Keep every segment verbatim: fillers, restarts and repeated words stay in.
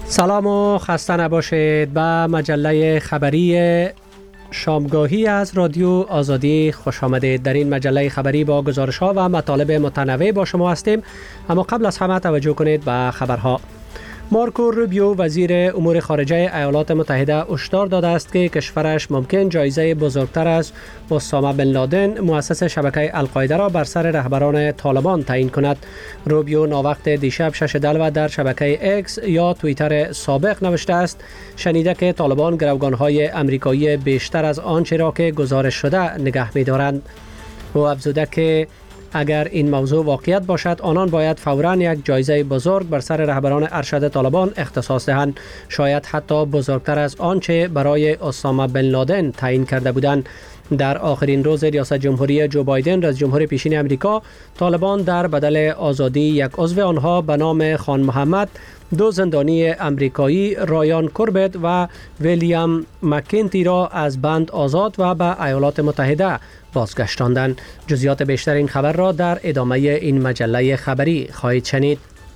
سلام و خسته نباشید. به مجله خبری شامگاهی از رادیو آزادی خوش آمدید. در این مجله خبری با گزارش ها و مطالب متنوع با شما هستیم، اما قبل از همه توجه کنید به خبرها. مارکو روبیو وزیر امور خارجه ایالات متحده هشدار داده است که کشورش ممکن جایزه بزرگتر از اسامه بن لادن مؤسس شبکه القاعده را بر سر رهبران طالبان تعیین کند. روبیو ناوقت دیشب شش دلو در شبکه اکس یا توییتر سابق نوشته است شنیده که طالبان گروگان‌های امریکایی بیشتر از آنچه را که گزارش شده نگه می‌دارند. او افزوده که اگر این موضوع واقعیت باشد آنان باید فوراً یک جایزه بزرگ بر سر رهبران ارشد طالبان اختصاص دهند، شاید حتی بزرگتر از آنچه برای اسامه بن لادن تعیین کرده بودند. در آخرین روز ریاست جمهوری جو بایدن رئیس جمهور پیشین امریکا، طالبان در بدل آزادی یک عضو آنها به نام خان محمد دو زندانی امریکایی رایان کوربت و ویلیام مکینتی را از بند آزاد و به ایالات متحده بازگشتاندند. جزئیات بیشتر این خبر را در ادامه این مجله خبری خواهید شنید.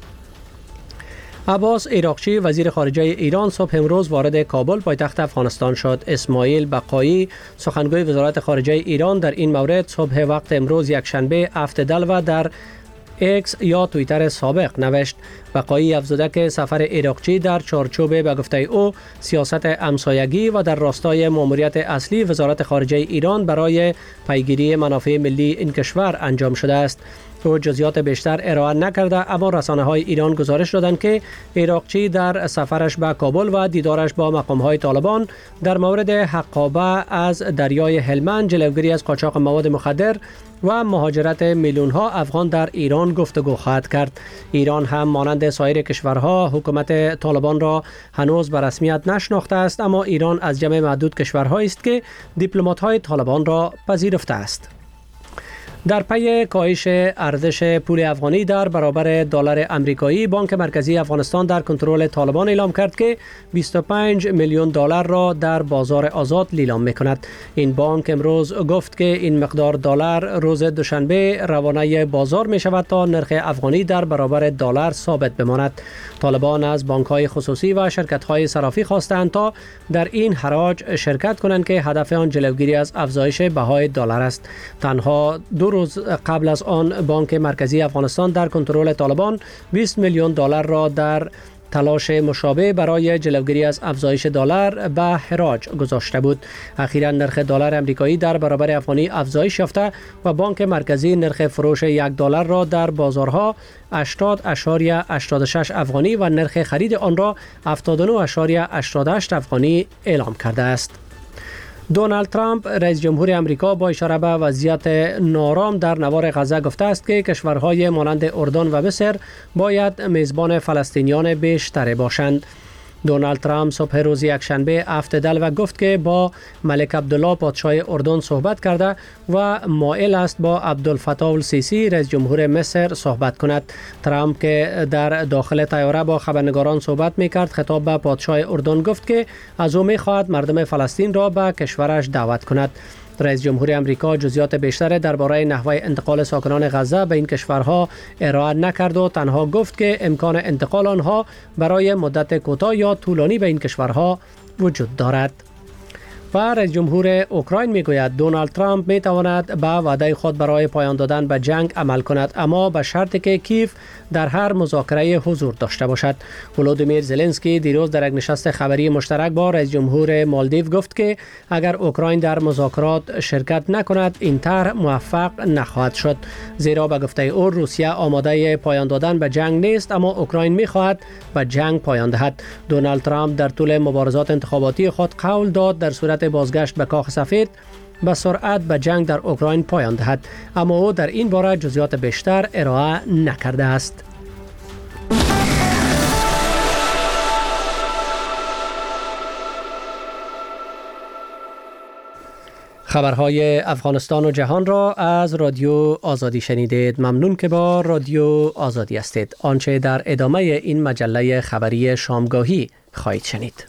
عباس عراقچی وزیر خارجه ایران صبح امروز وارد کابل پایتخت افغانستان شد. اسماعیل بقایی سخنگوی وزارت خارجه ایران در این مورد صبح وقت امروز یک شنبه هفت دلو در اکس یا توییتر سابق نوشت. بقایی افزوده که سفر عراقچی در چارچوب به گفته او سیاست همسایگی و در راستای ماموریت اصلی وزارت خارجه ایران برای پیگیری منافع ملی این کشور انجام شده است. او جزئیات بیشتر ارائه نکرده، اما رسانه‌های ایران گزارش دادند که عراقچی در سفرش به کابل و دیدارش با مقام‌های طالبان در مورد حقابه از دریای هلمند، جلوگیری از قاچاق مواد مخدر و مهاجرت میلیون‌ها افغان در ایران گفتگو خواهد کرد. ایران هم مانند سایر کشورها حکومت طالبان را هنوز به رسمیت نشناخته است، اما ایران از جمع معدود کشورهایی است که دیپلمات‌های طالبان را پذیرفته است. در پی کاهش ارزش پول افغانی در برابر دلار آمریکایی، بانک مرکزی افغانستان در کنترل طالبان اعلام کرد که بیست و پنج میلیون دلار را در بازار آزاد لیلام می‌کند. این بانک امروز گفت که این مقدار دلار روز دوشنبه روانه بازار می‌شود تا نرخ افغانی در برابر دلار ثابت بماند. طالبان از بانک‌های خصوصی و شرکت‌های صرافی خواستند تا در این حراج شرکت کنند که هدف آن جلوگیری از افزایش بهای دلار است. تنها دو روز قبل از آن بانک مرکزی افغانستان در کنترل طالبان بیست میلیون دلار را در تلاش مشابه برای جلوگیری از افزایش دلار به حراج گذاشته بود. اخیراً نرخ دلار آمریکایی در برابر افغانی افزایش یافته و بانک مرکزی نرخ فروش یک دلار را در بازارها هشتاد ممیز هشتاد و شش افغانی و نرخ خرید آن را هفتاد و نه ممیز هشتاد و هشت افغانی اعلام کرده است. دونالد ترامپ رئیس جمهور امریکا با اشاره به وضعیت نارام در نوار غزه گفته است که کشورهای مانند اردن و مصر باید میزبان فلسطینیان بیشتر باشند. دونالد ترامپ صبح روز یکشنبه هفت دلو گفت که با ملک عبدالله پادشاه اردن صحبت کرده و مایل است با عبدالفتاح السیسی رئیس جمهور مصر صحبت کند. ترامپ که در داخل طیاره با خبرنگاران صحبت می‌کرد خطاب به پادشاه اردن گفت که از او می‌خواهد مردم فلسطین را به کشورش دعوت کند. رئیس جمهور امریکا جزئیات بیشتر درباره نحوه انتقال ساکنان غزه به این کشورها ارائه نکرد و تنها گفت که امکان انتقال آنها برای مدت کوتاه یا طولانی به این کشورها وجود دارد. و رئیس جمهور اوکراین میگوید دونالد ترامپ میتواند به وعده خود برای پایان دادن به جنگ عمل کند، اما به شرطی که کیف در هر مذاکره حضور داشته باشد. ولودیمیر زلنسکی دیروز در یک نشست خبری مشترک با رئیس جمهور مالدیو گفت که اگر اوکراین در مذاکرات شرکت نکند این طرح موفق نخواهد شد، زیرا به گفته او روسیه آماده پایان دادن به جنگ نیست، اما اوکراین میخواهد به جنگ پایان دهد. دونالد ترامپ در طول مبارزات انتخاباتی خود قول داد در صورت بازگشت به کاخ سفید به سرعت به جنگ در اوکراین پایان دهد، اما او در این باره جزئیات بیشتر ارائه نکرده است. خبرهای افغانستان و جهان را از رادیو آزادی شنیدید. ممنون که با رادیو آزادی هستید. آنچه در ادامه این مجله خبری شامگاهی خواهید شنید.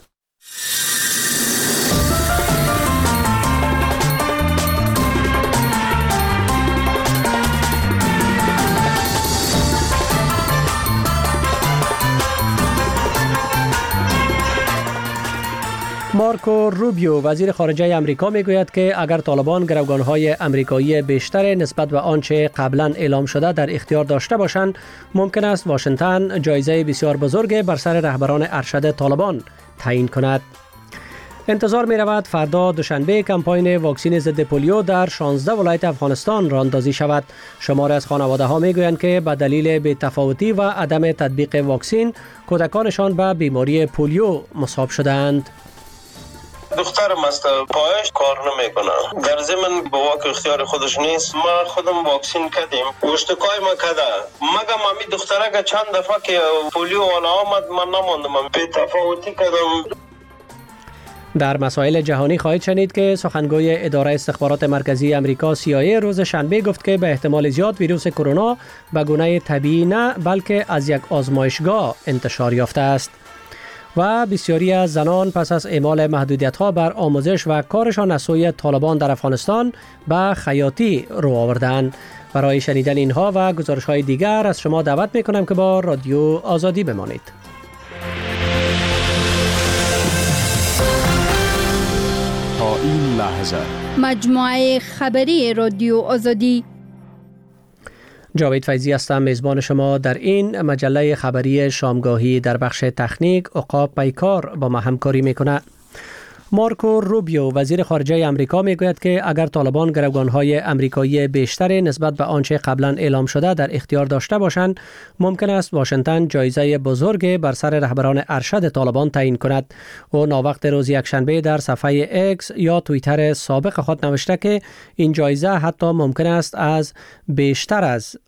مارکو روبیو وزیر خارجه آمریکا میگوید که اگر طالبان گروگانهای آمریکایی بیشتر نسبت به آنچه قبلا اعلام شده در اختیار داشته باشند، ممکن است واشنگتن جایزه بسیار بزرگ بر سر رهبران ارشد طالبان تعیین کند. انتظار می رود فردا دوشنبه کمپاین واکسن ضد پولیو در شانزده ولایت افغانستان راه اندازی شود. شماری از خانواده ها می گویند که به دلیل بی‌تفاوتی و عدم تطبیق واکسن کودکانشان به بیماری پولیو مصاب شدند. دخترم است، پایش کار نمیکنه، در ضمن به واقع اختیار خودش نیست. ما خودم واکسین کردیم، اشتکای ما کده، مگم امی دختره که چند دفعه که پولیو والا آمد من نماندم، بی تفاوتی کردم. در مسائل جهانی خواهید شنید که سخنگوی اداره استخبارات مرکزی امریکا سی آی ای روز شنبه گفت که به احتمال زیاد ویروس کرونا به گونه طبیعی نه بلکه از یک آزمایشگاه انتشار یافته است. و بسیاری از زنان پس از اعمال محدودیت‌ها بر آموزش و کارشان از سوی طالبان در افغانستان به خیاطی رو آوردند. برای شنیدن اینها و گزارش‌های دیگر از شما دعوت می‌کنم که با رادیو آزادی بمانید. تا این لحظه مجموعه خبری رادیو آزادی. جاوید فیضی هستم، میزبان شما در این مجله خبری شامگاهی. در بخش تکنیک عقاب پیکار با ما همکاری میکنه. مارکو روبیو وزیر خارجه آمریکا میگوید که اگر طالبان گروگانهای آمریکایی بیشتر نسبت به آنچه قبلا اعلام شده در اختیار داشته باشند، ممکن است واشنگتن جایزه بزرگ بر سر رهبران ارشد طالبان تعیین کند. او ناوقت روز یکشنبه در صفحه اکس یا توییتر سابق خود نوشته که این جایزه حتی ممکن است از بیشتر از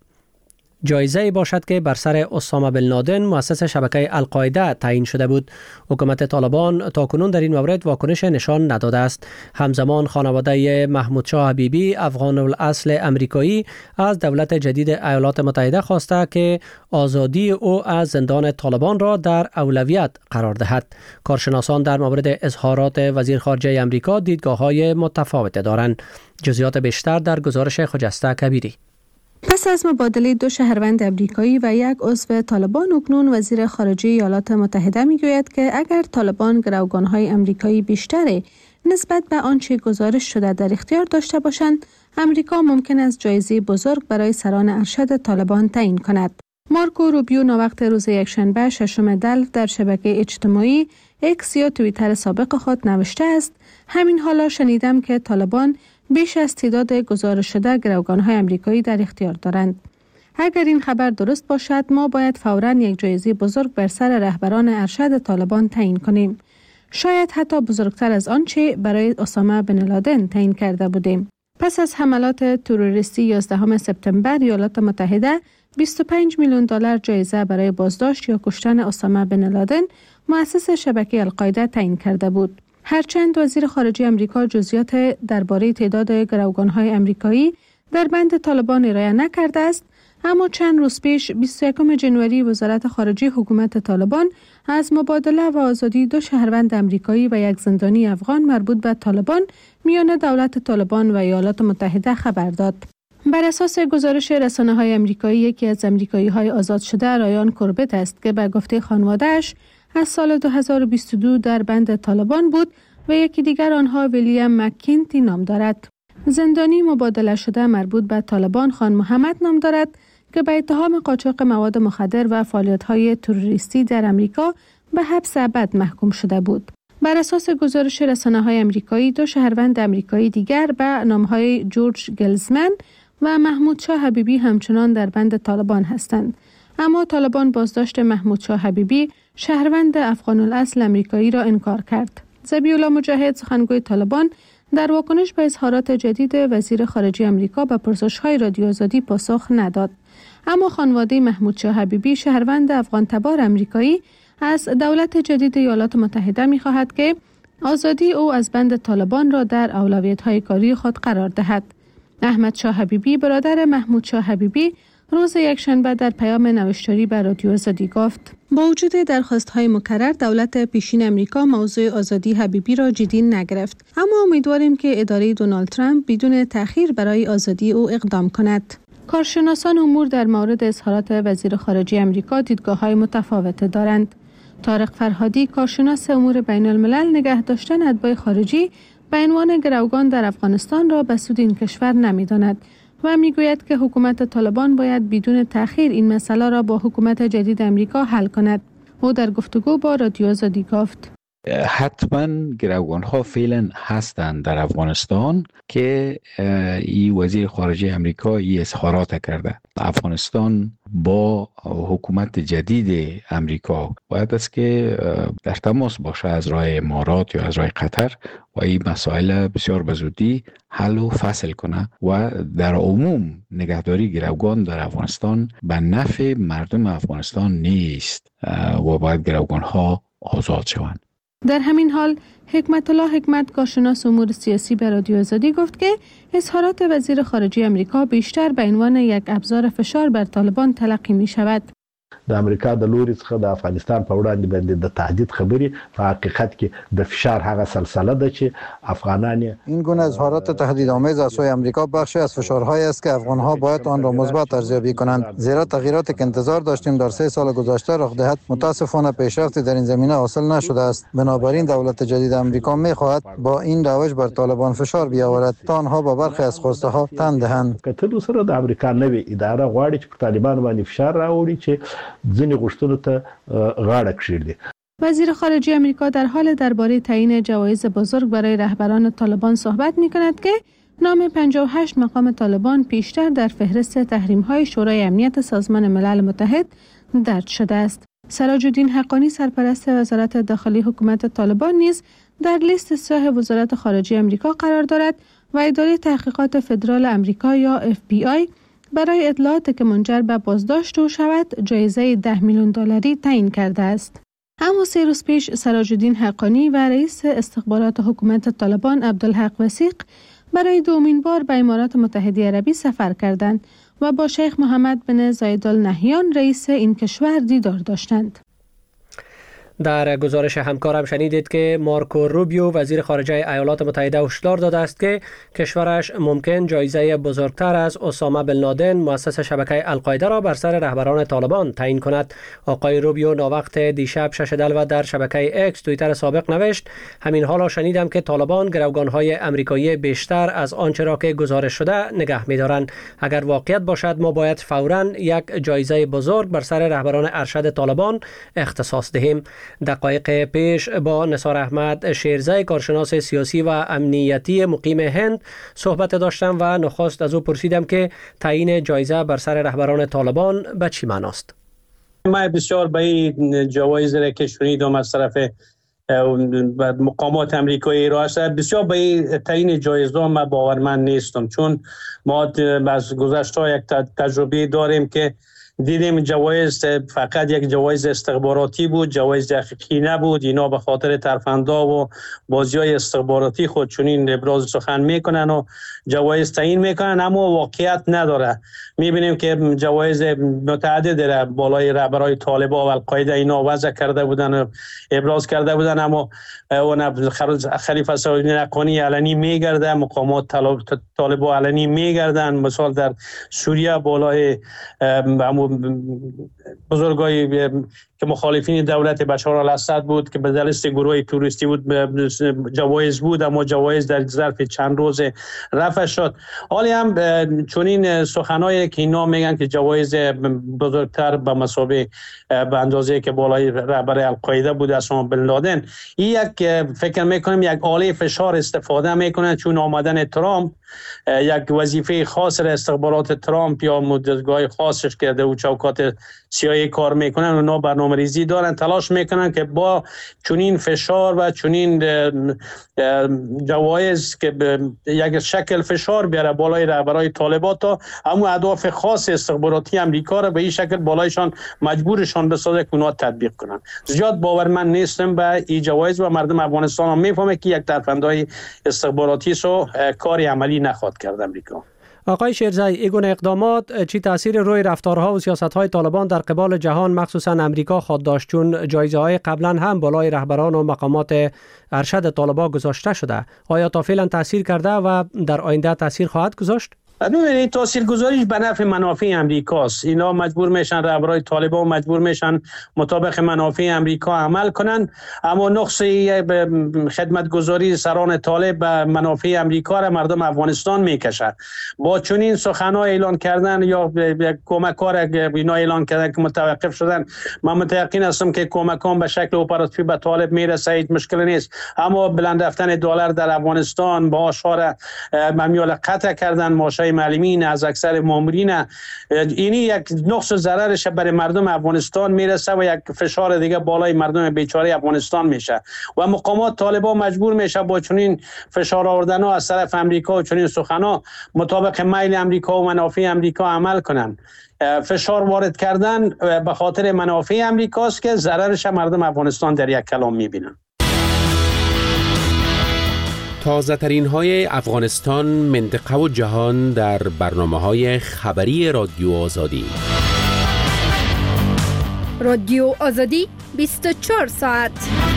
جایزه باشد که بر سر اسامه بن لادن مؤسس شبکه القاعده تعیین شده بود. حکومت طالبان تاکنون در این مورد واکنش نشان نداده است. همزمان خانواده محمود شاه حبیبی افغان الاصل امریکایی از دولت جدید ایالات متحده خواسته که آزادی او از زندان طالبان را در اولویت قرار دهد. کارشناسان در مورد اظهارات وزیر خارجه آمریکا دیدگاه‌های متفاوت دارند. جزئیات بیشتر در گزارش خجسته کبیری. پس از مبادله دو شهروند امریکایی و یک عضو طالبان، اکنون وزیر خارجه ایالات متحده میگوید که اگر طالبان گروگانهای امریکایی بیشتری نسبت به آنچه گزارش شده در اختیار داشته باشند، امریکا ممکن است جایزه بزرگ برای سران ارشد طالبان تعیین کند. مارکو روبیو ناوقت روز یکشنبه ششم دلو در شبکه اجتماعی اکس یا توییتر سابق خود نوشته است: همین حالا شنیدم که طالبان بیش از تعداد گزارش شده گروگان‌های آمریکایی در اختیار دارند. اگر این خبر درست باشد، ما باید فوراً یک جایزه بزرگ بر سر رهبران ارشد طالبان تعیین کنیم. شاید حتی بزرگتر از آنچه برای اسامه بن لادن تعیین کرده بودیم. پس از حملات تروریستی یازدهم سپتامبر، ایالات متحده بیست و پنج میلیون دلار جایزه برای بازداشت یا کشتن اسامه بن لادن مؤسس شبکه القاعده تعیین کرده بود. هرچند وزیر خارجه آمریکا جزئیات درباره تعداد گروگان‌های آمریکایی در بند طالبان ارائه نکرده است، اما چند روز پیش بیست و یکم ژانویه وزارت خارجه حکومت طالبان از مبادله و آزادی دو شهروند آمریکایی و یک زندانی افغان مربوط به طالبان میان دولت طالبان و ایالات متحده خبر داد. بر اساس گزارش رسانه‌های آمریکایی، یکی از آمریکایی‌های آزاد شده رایان کوربت است که به گفته خانواده‌اش از سال دو هزار و بیست و دو در بند طالبان بود و یکی دیگر آنها ویلیام مکینتی نام دارد. زندانی مبادله شده مربوط به طالبان خان محمد نام دارد که به اتهام قاچاق مواد مخدر و فعالیت‌های تروریستی در امریکا به حبس ابد محکوم شده بود. بر اساس گزارش رسانه‌های آمریکایی، دو شهروند آمریکایی دیگر به نام‌های جورج گلزمن و محمود شاه حبیبی همچنان در بند طالبان هستند. اما طالبان بازداشت محمود شاه حبیبی، شهروند افغان الاصل امریکایی را انکار کرد. ذبیح الله مجاهد، سخنگوی طالبان، در واکنش به اظهارات جدید وزیر خارجه آمریکا به پرسش‌های رادیو آزادی پاسخ نداد. اما خانواده محمود شاه حبیبی، شهروند افغان تبار امریکایی، از دولت جدید ایالات متحده می‌خواهد که آزادی او از بند طالبان را در اولویت‌های کاری خود قرار دهد. احمد شاه حبیبی، برادر محمود شاه حبیبی، روز یکشنبه در پیام نوشتاری به رادیو آزادی گفت: با وجود درخواست‌های مکرر، دولت پیشین امریکا موضوع آزادی حبیبی را جدی نگرفت، اما امیدواریم که اداره دونالد ترامپ بدون تأخیر برای آزادی او اقدام کند. کارشناسان امور در مورد اظهارات وزیر خارجه امریکا دیدگاه‌های متفاوت دارند. طارق فرهادی کارشناس امور بین الملل نگه داشتن اتباع خارجی به عنوان گروگان در افغانستان را به سود این کشور نمی‌داند و میگوید که حکومت طالبان باید بدون تأخیر این مسئله را با حکومت جدید امریکا حل کند. او در گفتگو با رادیو آزادی گفت: حتما گروگان ها فعلا هستند در افغانستان که این وزیر خارجه امریکا این اظهارات کرده. افغانستان با حکومت جدید امریکا باید است که در تماس باشه از راه امارات یا از راه قطر و این مسائل بسیار بزودی حل و فصل کنه و در عموم نگهداری گروگان در افغانستان به نفع مردم افغانستان نیست و باید گروگان ها آزاد شوند. در همین حال حکمت الله حکمت کارشناس امور سیاسی به رادیو آزادی گفت که اظهارات وزیر خارجه امریکا بیشتر به عنوان یک ابزار فشار بر طالبان تلقی می شود. د امریکا د لوري څخه د افغانستان په وړاندې باندې د تهدید خبري په حقیقت کې د فشار هغه سلسله ده چې افغانان این گونه اظهارات تهدیدآمیز از سوی امریکا بخشی از فشارهایی است که افغان‌ها باید آن را مثبت ارزیابی کنند، زیرا تغییراتی که انتظار داشتیم در سه سال گذشته رخ دهد متاسفانه پیشرفتی در این زمینه حاصل نشده است. بنابراین دولت جدید امریکا می‌خواهد با این روش بر طالبان فشار بیاورد تا آنها با برخی از خواسته تن دهند. کتل سره د امریکا نوې اداره غواړي چې په طالبان باندې فشار راوړي چې ځینې غوښتنو ته غاړه کښیږدي. وزیر خارجه امریکا در حال درباره تعیین جوایز بزرگ برای رهبران طالبان صحبت می‌کند که نام پنجاه و هشت مقام طالبان پیشتر در فهرست تحریم‌های شورای امنیت سازمان ملل متحد درج شده است. سراج الدین حقانی سرپرست وزارت داخلی حکومت طالبان نیز در لیست سیاه وزارت خارجه امریکا قرار دارد و اداره تحقیقات فدرال امریکا یا اف بی آی برای اطلاعاتی که منجر به بازداشت او شود جایزه ده میلیون دلاری تعیین کرده است. اما سه روز پیش سراج الدین حقانی و رئیس استخبارات حکومت طالبان عبدالحق وثیق برای دومین بار به امارات متحده عربی سفر کردند و با شیخ محمد بن زاید آل نهیان رئیس این کشور دیدار داشتند. در گزارش همکارم شنیدید که مارکو روبیو وزیر خارجه ایالات متحده هشدار داده است که کشورش ممکن جایزه بزرگتر از اسامه بن لادن مؤسس شبکه القاعده را بر سر رهبران طالبان تعیین کند. آقای روبیو ناوقت دیشب شش دلو در شبکه اکس توییتر سابق نوشت: همین حالا شنیدم که طالبان گروگان‌های امریکایی بیشتر از آنچه را که گزارش شده نگه می‌دارند. اگر واقعیت باشد ما باید فوراً یک جایزه بزرگ بر سر رهبران ارشد طالبان اختصاص دهیم. دقایق پیش با نثار احمد شیرزی کارشناس سیاسی و امنیتی مقیم هند صحبت داشتم و نخست از او پرسیدم که تعیین جایزه بر سر رهبران طالبان به چی معناست؟ من بسیار به این جوایز را که شنیدم از طرف مقامات امریکایی را است، بسیار به این تعیین جایزه ما باورمند نیستم، چون ما از گذشته یک تجربه داریم که دیدیم جوایز فقط یک جوایز استخباراتی بود، جوایز حقیقی نبود. اینا به خاطر ترفندها و بازی‌های استخباراتی خود چنین ابراز سخن میکنن و جوایز تعیین میکنن، اما واقعیت نداره. میبینیم که جوایز متعدد را بالای رهبرای طالبان و القاعده اینا وضع کرده بودن و ابراز کرده بودن، اما اون خلیفه سعودی حقانی علنی میگرده، مقامات طالبان علنی میگردن. مثال در سوریه بالای بزرگای که مخالفین دولت بشار الاسد بود که به دلیل گروه توریستی بود جوایز بود، اما جوایز در ظرف چند روز رفع شد. حالی هم چنین سخنایی که اینا میگن که جوایز بزرگتر به مثابه به اندازه که بالای رهبر القاعده بود اسامه بن لادن، این یک فکر میکنم یک آله فشار استفاده میکنن، چون آمدن ترامپ یک وظیفه خاص را استخبارات ترامپ یا مدتگاه خاصش کرده و چوکات سیایی کار میکنن، اونا برنامه ریزی دارن، تلاش میکنن که با چنین فشار و چنین جوایز که یک شکل فشار بیاره بالای رهبرای طالبان تا همون اهداف خاص استخباراتی امریکا را به این شکل بالایشان مجبورشان بسازه که اونا تطبیق کنن. زیاد باورمند نیستم به این جوایز و مردم افغانستان هم میفهمه که یک ترفندهای استخباراتی سو کاری عملی نخواد کرد امریکا. آقای شیرزی، این گونه اقدامات چی تاثیر روی رفتارها و سیاست‌های طالبان در قبال جهان مخصوصا امریکا خواهد داشت، چون جایزه‌های قبلا هم بالای رهبران و مقامات ارشد طالبان گذاشته شده؟ آیا تا فعلا تاثیر کرده و در آینده تاثیر خواهد گذاشت؟ ببینید تاثیرگذاریش به نفع منافع امریکاست. اینا مجبور میشن، رهبرای طالبان مجبور میشن مطابق منافع امریکا عمل کنن، اما نقص خدمتگزاری سران طالب به منافع امریکا را مردم افغانستان میکشه. با چنین سخنان اعلان کردن یا کمک‌ها را اینا اعلان کردن که متوقف شدن، من متأکد هستم که کمکان به شکل اپراتیو به طالب میرسه، هیچ مشکلی نیست. اما بلند رفتن دلار در افغانستان با اشاره ممیال قطع کردن ماشای معلمین از اکثر مامورین، اینی یک نقص و ضررش برای مردم افغانستان میرسه و یک فشار دیگه بالای مردم بیچاره افغانستان میشه و مقامات طالبان مجبور میشه با چنین فشار آوردن ها از طرف امریکا و چنین سخنا مطابق میل امریکا و منافع امریکا عمل کنن. فشار وارد کردن به خاطر منافع امریکاست که ضررش مردم افغانستان در یک کلام میبینن. تازه ترین های افغانستان، منطقه و جهان در برنامه های خبری رادیو آزادی. رادیو آزادی بیست و چهار ساعت.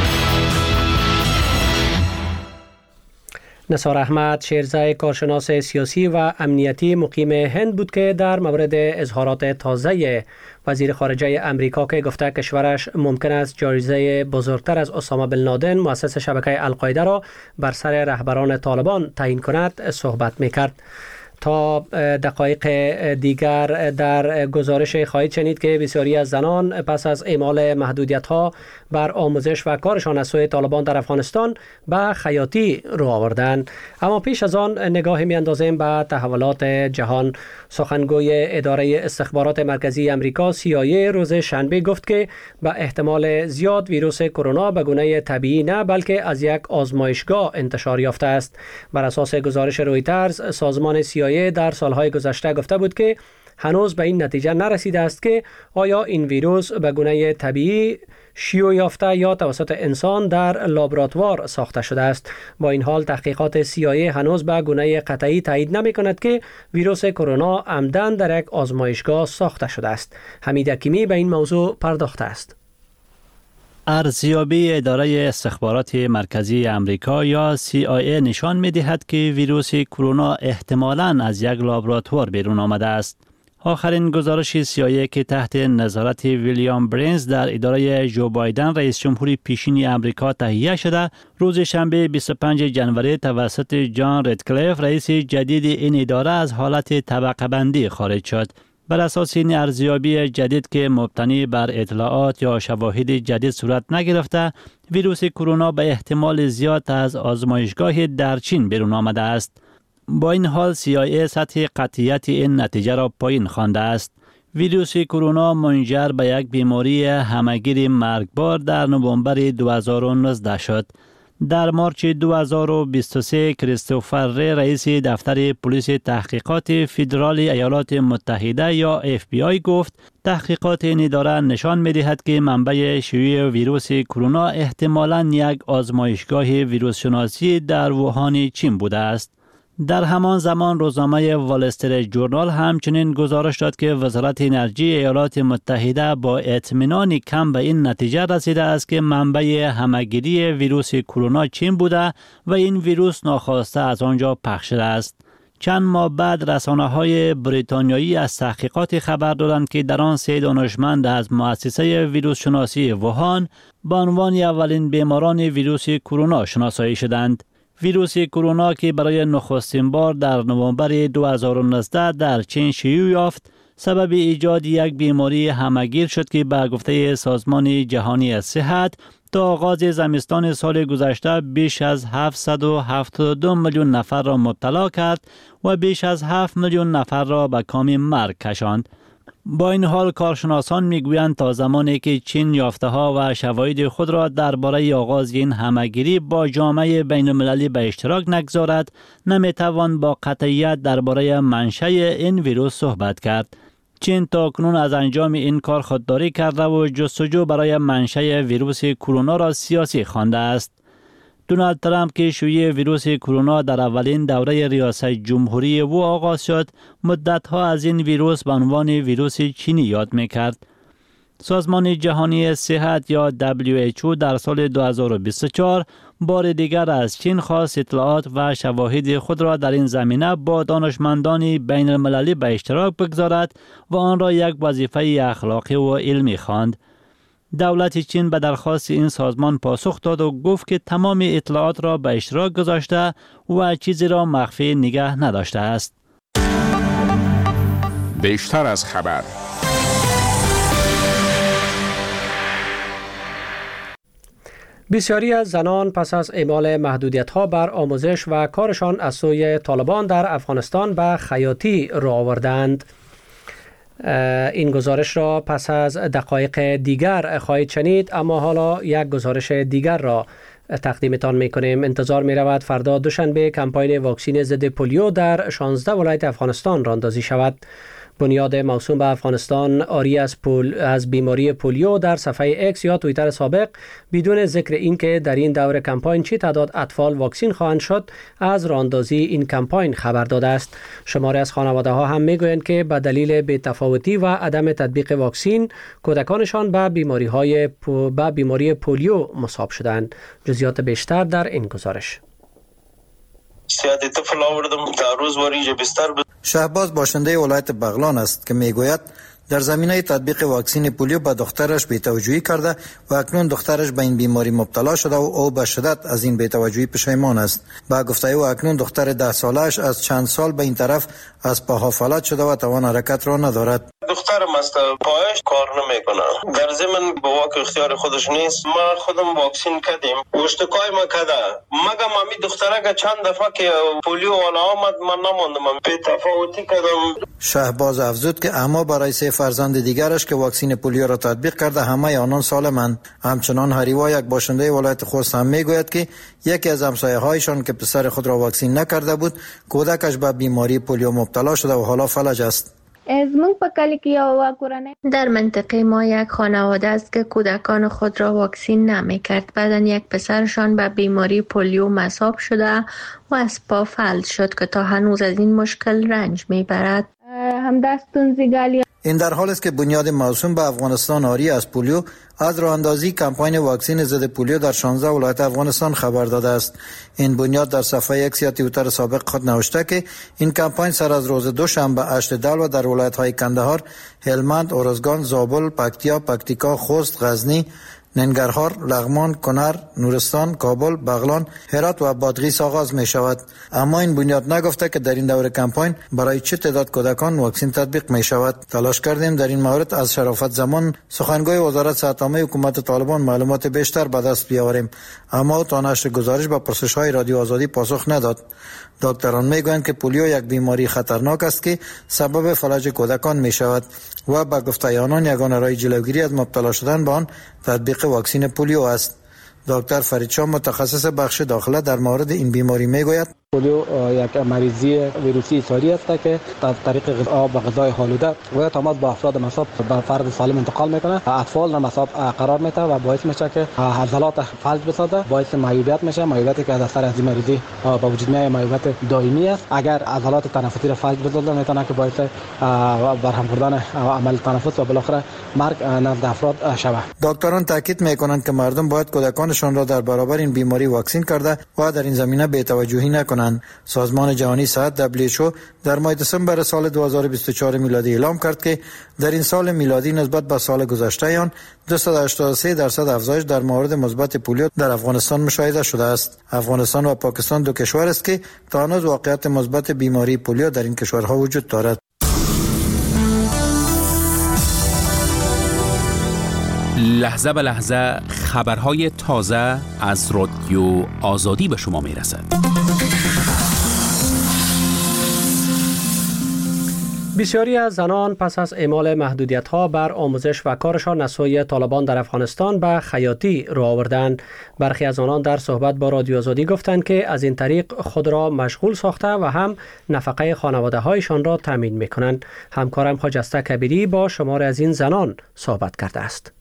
نثار احمد شیرزای کارشناس سیاسی و امنیتی مقیم هند بود که در مورد اظهارات تازه وزیر خارجه امریکا که گفته کشورش ممکن است جایزه بزرگتر از اسامه بن لادن مؤسس شبکه القاعده را بر سر رهبران طالبان تعیین کند صحبت میکرد. تا دقایق دیگر در گزارش خواهید شنید که بسیاری از زنان پس از اعمال محدودیت‌ها بر آموزش و کارشان از سوی طالبان در افغانستان به خیاطی رو آوردند. اما پیش از آن نگاهی می‌اندازیم به تحولات جهان. سخنگوی اداره استخبارات مرکزی امریکا سی آی ای روز شنبه گفت که به احتمال زیاد ویروس کرونا به گونه طبیعی نه بلکه از یک آزمایشگاه انتشار یافته است. بر اساس گزارش رویترز، سازمان سی آی ای در سالهای گذشته گفته بود که هنوز به این نتیجه نرسیده است که آیا این ویروس به گونه طبیعی شیوع یافته یا توسط انسان در لابراتوار ساخته شده است. با این حال تحقیقات سی آی ای هنوز به گونه قطعی تایید نمی کند که ویروس کرونا عمدن در یک آزمایشگاه ساخته شده است. حمید حکیمی به این موضوع پرداخته است. ارزیابی اداره استخبارات مرکزی امریکا یا سی آی ای نشان می دهد که ویروس کرونا احتمالاً از یک لابراتوار بیرون آمده است. آخرین گزارش سی آی ای که تحت نظارت ویلیام برینز در اداره جو بایدن رئیس جمهور پیشین امریکا تهیه شده، روز شنبه بیست و پنجم ژانویه توسط جان ردکلیف رئیس جدید این اداره از حالت طبقه بندی خارج شد. بر اساس این ارزیابی جدید که مبتنی بر اطلاعات یا شواهد جدید صورت نگرفته، ویروس کرونا به احتمال زیاد از آزمایشگاه در چین بیرون آمده است. با این حال سی آی ای سطح قطعیت این نتیجه را پایین خوانده است. ویروس کرونا منجر به یک بیماری همهگیر مرگبار در نوامبر دو هزار و نوزده شد. در مارچ دو هزار و بیست و سه کریستوفر ری رئیس دفتر پلیس تحقیقات فدرال ایالات متحده یا اف بی آی گفت تحقیقات این اداره نشان می‌دهد که منبع شیوع ویروس کرونا احتمالاً یک آزمایشگاه ویروس شناسی در ووهان چین بوده است. در همان زمان روزنامه وال استریت جورنال همچنین گزارش داد که وزارت انرژی ایالات متحده با اطمینان کم به این نتیجه رسیده است که منبع همهگیری ویروس کرونا چین بوده و این ویروس ناخواسته از آنجا پخش شده است. چند ماه بعد رسانه‌های بریتانیایی از تحقیقات خبر دادند که در آن سه دانشمند از مؤسسه ویروس شناسی ووهان به عنوان اولین بیماران ویروس کرونا شناسایی شدند. ویروس کرونا که برای نخستین بار در نوامبر دو هزار و نوزده در چین شیوع یافت، سبب ایجاد یک بیماری همهگیر شد که به گفته سازمان جهانی صحت تا آغاز زمستان سال گذشته بیش از هفتصد و هفتاد و دو میلیون نفر را مبتلا کرد و بیش از هفت میلیون نفر را به کام مرگ کشاند. با این حال کارشناسان میگویند تا زمانی که چین یافته‌ها و شواهد خود را درباره آغاز این همهگیری با جامعه بین‌المللی به اشتراک نگذارد، نمیتوان با قطعیت درباره منشأ این ویروس صحبت کرد. چین تاکنون از انجام این کار خودداری کرده و جستجو برای منشأ ویروس کرونا را سیاسی خوانده است. دونالد ترامپ که شیوع ویروس کرونا در اولین دوره ریاست جمهوری او آغاز شد، مدت‌ها از این ویروس به عنوان ویروس چینی یاد می‌کرد. سازمان جهانی صحت یا دبلیو اچ او در سال دو هزار و بیست و چهار بار دیگر از چین خواست اطلاعات و شواهد خود را در این زمینه با دانشمندان بین المللی به اشتراک بگذارد و آن را یک وظیفه اخلاقی و علمی خواند. دولت چین به درخواست این سازمان پاسخ داد و گفت که تمام اطلاعات را به اشتراک گذاشته و چیزی را مخفی نگه نداشته است. بیشتر از خبر. بسیاری از زنان پس از اعمال محدودیت‌ها بر آموزش و کارشان از سوی طالبان در افغانستان به خیاطی را آوردند. این گزارش را پس از دقایق دیگر خواهید شنید، اما حالا یک گزارش دیگر را تقدیمتان میکنیم. انتظار می رود فردا دوشنبه کمپاین واکسین ضد پولیو در شانزده ولایت افغانستان راندازی شود. بنیاد موسوم به افغانستان آری از, پول از بیماری پولیو در صفحه اکس یا توییتر سابق بدون ذکر اینکه در این دور کمپاین چه تعداد اطفال واکسین خواهند شد از راندازی این کمپاین خبر داده است. شماری از خانواده ها هم میگویند که به دلیل بی‌تفاوتی و عدم تطبیق واکسین کودکانشان به بیماری های پو به بیماری پولیو مصاب شدند. جزئیات بیشتر در این گزارش. سیادی طفل آوردم در روز واریج بستر ب... شهباز باشنده ولایت بغلان است که میگوید در زمینه تطبیق واکسن پولیو به دخترش بی‌توجهی کرده و اکنون دخترش به این بیماری مبتلا شده و او به شدت از این بی‌توجهی پشیمان است. با گفته او اکنون دختر ده سالش از چند سال به این طرف از پاها فلج شده و توان حرکت را ندارد. دخترم است، پایش کار نمیکنه. در ضمن به واقع اختیار خودش نیست. ما خودم واکسین کردیم. اشتکای ما کرده. مگه مامی دخترک چند دفعه که پولیو والا آمد من نماندم. بی تفاوتی کردم. شهباز افزود که اما برای سه فرزند دیگرش که واکسن پولیو را تطبیق کرده همه آنان سالمند. همچنان هریوا یک باشنده ولایت خوست هم میگوید که یکی از همسایه‌هایشان که پسر خود را واکسین نکرده بود کودکش به بیماری پولیو مبتلا شده و حالا فلج است. در منطقه ما یک خانواده است که کودکان خود را واکسین نمی کرد. بعداً یک پسرشان به بیماری پولیو مصاب شده و از پا فلج شد که تا هنوز از این مشکل رنج می برد. این در حال است که بنیاد موسوم به افغانستان آری از پولیو از راه اندازی کمپاین واکسن ضد پولیو در شانزده ولایت افغانستان خبر داده است. این بنیاد در صفحه اکس یا توییتر سابق خود نوشته که این کمپاین سر از روز دوشنبه هشت دلو در ولایت‌های کندهار، هلمند، ارزگان، زابل، پکتیا، پکتیکا، خوست، غزنی، ننگرهار، لغمان، کنر، نورستان، کابل، بغلان، هرات و بادغیس آغاز می شود. اما این بنیاد نگفته که در این دور کمپاین برای چه تعداد کودکان واکسن تطبیق می شود. تلاش کردیم در این مورد از شرافت زمان سخنگوی وزارت صحت عامه حکومت طالبان معلومات بیشتر به دست بیاوریم، اما تا نشر گزارش به پرسش‌های رادیو آزادی پاسخ نداد. دکتران میگویند که پولیو یک بیماری خطرناک است که سبب فلج کودکان می شود و با گفته آنان یگانه راه جلوگیری از مبتلا شدن به آن تطبیق واکسن پولیو است. دکتر فریدشاه متخصص بخش داخله در مورد این بیماری میگوید پولیو یک مریضی ویروسی ساری است که از طریق غذا و غذای آلوده و تماس با افراد مصاب به فرد سالم انتقال میکنه. اطفال را مصاب قرار میده و باعث میشه که عضلات فلج بسازه، باعث معیوبیت میشه. معیوبیتی که از اثر از این مریضی با وجود میاد معیوبیت دائمی است. اگر عضلات تنفسی را فلج بسازه میتونه که باعث برهم خوردن عمل تنفس و بالاخره مرگ نزد افراد شود. دکتران تاکید میکنند که مردم باید کودکانشان را در برابر این بیماری واکسین کرده و در این زمینه بی‌توجهی نکنند. سازمان جهانی صحت دبلیو اچ او در ماه دسامبر سال دو هزار و بیست و چهار میلادی اعلام کرد که در این سال میلادی نسبت به سال گذشته آن دویست و هشتاد و سه درصد افزایش در مورد مثبت پولیو در افغانستان مشاهده شده است. افغانستان و پاکستان دو کشور است که تا هنوز واقعیت مثبت بیماری پولیو در این کشورها وجود دارد. لحظه به لحظه خبرهای تازه از رادیو آزادی به شما می رسد. بسیاری از زنان پس از اعمال محدودیت‌ها بر آموزش و کارشان از سوی طالبان در افغانستان به خیاطی رو آوردند. برخی از آنان در صحبت با رادیو آزادی گفتند که از این طریق خود را مشغول ساخته و هم نفقه خانواده‌هایشان را تامین می‌کنند. همکارم خجسته کبیری با شمار از این زنان صحبت کرده است.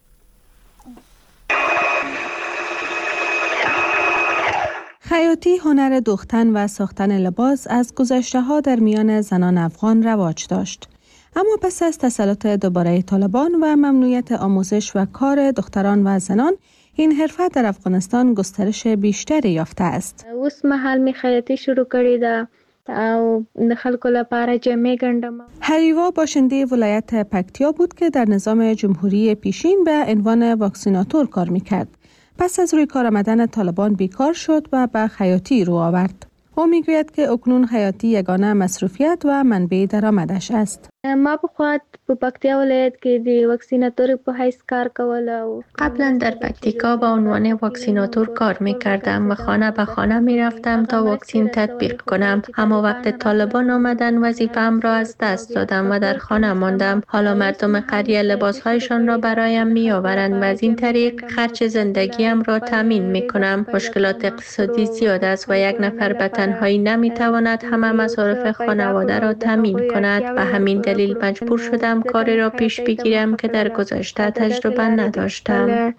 خیاطی هنر دوختن و ساختن لباس از گذشته‌ها در میان زنان افغان رواج داشت. اما پس از تسلط دوباره طالبان و ممنوعیت آموزش و کار دختران و زنان، این حرفه در افغانستان گسترش بیشتری یافته است. اوس مهال می خیاطی شروع کړې ده او د خلکو لپاره جامې ګنډم. هریوا باشنده ولایت پکتیا بود که در نظام جمهوری پیشین به عنوان واکسیناتور کار میکرد. پس از روی کار آمدن طالبان بیکار شد و به خیاطی رو آورد. او میگوید که اکنون خیاطی یگانه مصروفیت و منبع درآمدش است. ما په خاط په پکتیا ولایت کې د واکسیناتور په حیث کار کوله. قبلا در پکتیکا به عنوان واکسیناتور کار میکردم و خانه به خانه میرفتم تا واکسین تطبیق کنم. اما وقت طالبان آمدن وظیفه‌ام را از دست دادم و در خانه ماندم. حالا مردم قریه لباسهایشان را برایم میآورند و از این طریق خرج زندگیم را تامین میکنم. مشکلات اقتصادی زیاد است و یک نفر به تنهایی نمیتواند همه مصارف خانواده را تامین کند و همین دلیل مجبور شدم کاری را پیش بگیرم که در گذشته تجربه نداشتم.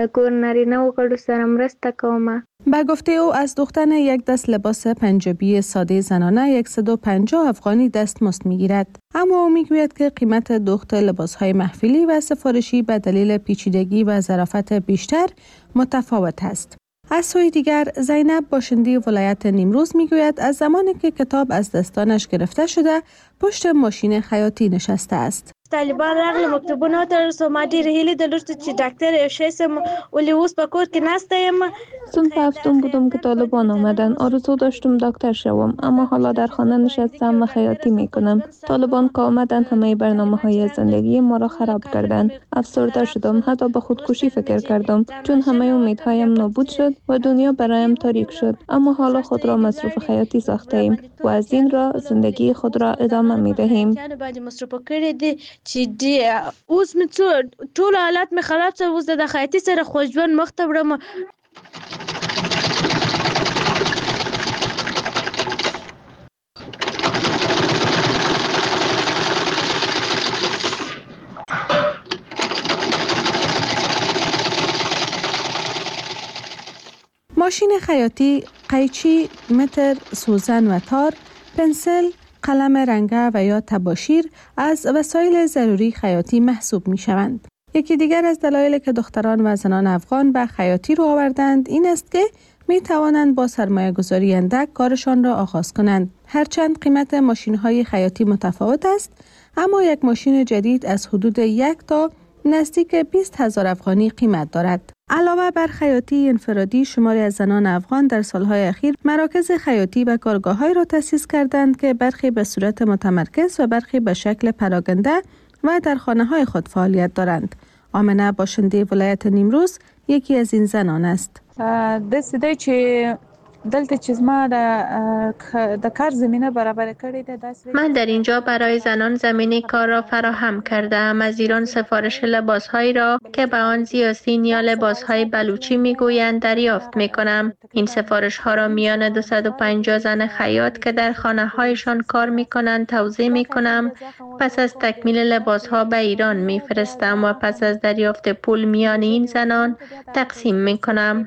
به گفته او از دوختن یک دست لباس پنجابی ساده زنانه صد و پنجاه افغانی دستمزد میگیرد. اما او میگوید که قیمت دوخت لباسهای محفلی و سفارشی به دلیل پیچیدگی و ظرافت بیشتر متفاوت است. از سوی دیگر زینب باشنده ولایت نیمروز میگوید از زمانی که کتاب از دستانش گرفته شده پشت ماشین خیاطی نشسته است. طالبان راغله مکتوبونه ته رسو ما ډېر هیله درلوده چې ډاکټر شې سم ولې اوس په کور کې نسته یم. صنف هفتم بودم که طالبان آمدن. آرزو داشتم دکتر شوم اما حالا در خانه نشستم و خیاطی میکنم. طالبان که آمدن همه برنامه های زندگی ما را خراب کردند. افسرده شدم، حتی به خودکشی فکر کردم چون همه امیدهایم نابود شد و دنیا برایم تاریک شد. اما حالا خود را مصروف خیاطی ساخته ایم و از این را زندگی خود را ادامه میدهیم. چې دی اوس مې ټول حالات مې خراب شو. اوس د خیاطي سره خو ژوند مخ ته وړم. ماشین خیاطی، قیچی، متر، سوزن و تار، پنسل، قلم رنگه و یا تباشیر از وسایل ضروری خیاطی محسوب می شوند. یکی دیگر از دلایلی که دختران و زنان افغان به خیاطی رو آوردند این است که می توانند با سرمایه گذاری اندک کارشان را آغاز کنند. هرچند قیمت ماشین های خیاطی متفاوت است، اما یک ماشین جدید از حدود یک تا نزدیک بیست هزار افغانی قیمت دارد. علاوه بر خیاطی انفرادی، شماری از زنان افغان در سالهای اخیر مراکز خیاطی و کارگاه‌هایی را تأسیس کردند که برخی به صورت متمرکز و برخی به شکل پراگنده و در خانه‌های خود فعالیت دارند. آمنه باشنده ولایت نیمروز یکی از این زنان است. دسته چې دلته چې ما د کار زمینه برابر کړې ده. من در اینجا برای زنان زمینه کار را فراهم کردم. از ایران سفارش لباسهایی را که به آن زیاسین یا لباسهای بلوچی میگویند دریافت میکنم. این سفارش ها را میان دویست و پنجاه زن خیاط که در خانه هایشان کار میکنند توزیع میکنم. پس از تکمیل لباس ها به ایران میفرستم و پس از دریافت پول میان این زنان تقسیم میکنم.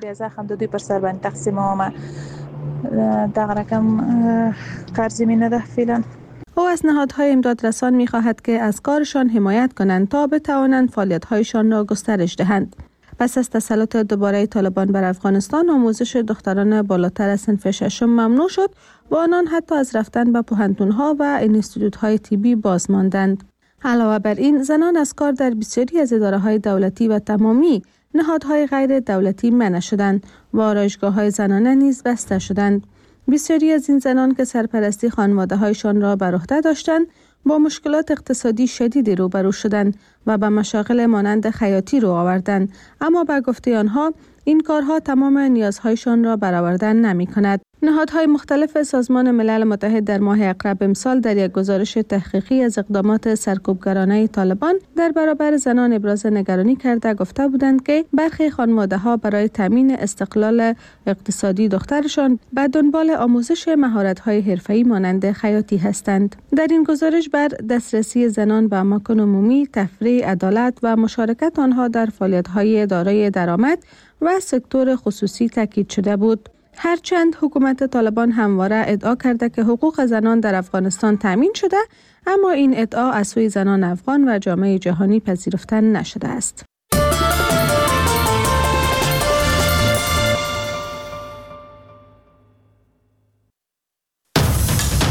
دغه رقم کار زمینه ده فعلا. او از نهادهای امدادرسان می خواهد که از کارشان حمایت کنند تا بتوانند فعالیت‌هایشان را گسترش دهند. پس از تسلط دوباره طالبان بر افغانستان، آموزش دختران بالاتر از صنف ششم ممنوع شد و آنان حتی از رفتن به پوهنتون‌ها و انستیتوت‌های طبی باز ماندند. علاوه بر این، زنان از کار در بسیاری از اداره‌های دولتی و تمامی نهادهای غیر دولتی منع شدند و آرایشگاه‌های زنانه نیز بسته شدند. بسیاری از این زنان که سرپرستی خانواده‌هایشان را بر عهده داشتند، با مشکلات اقتصادی شدیدی روبرو شدند و به مشاغل مانند خیاطی رو آوردند، اما به گفته آنها این کارها تمام نیازهایشان را برآوردن نمی‌کند. نهادهای مختلف سازمان ملل متحد در ماه اقرب امسال در یک گزارش تحقیقی از اقدامات سرکوبگرانه طالبان در برابر زنان ابراز نگرانی کرده گفته بودند که برخی خانواده‌ها برای تامین استقلال اقتصادی دخترشان به دنبال آموزش مهارت‌های حرفه‌ای مانند خیاطی هستند. در این گزارش بر دسترسی زنان به اماکن عمومی، تفریح، عدالت و مشارکت آنها در فعالیت‌های دارای درآمد و سکتور خصوصی تاکید شده بود. هرچند حکومت طالبان همواره ادعا کرده که حقوق زنان در افغانستان تامین شده، اما این ادعا از سوی زنان افغان و جامعه جهانی پذیرفته نشده است.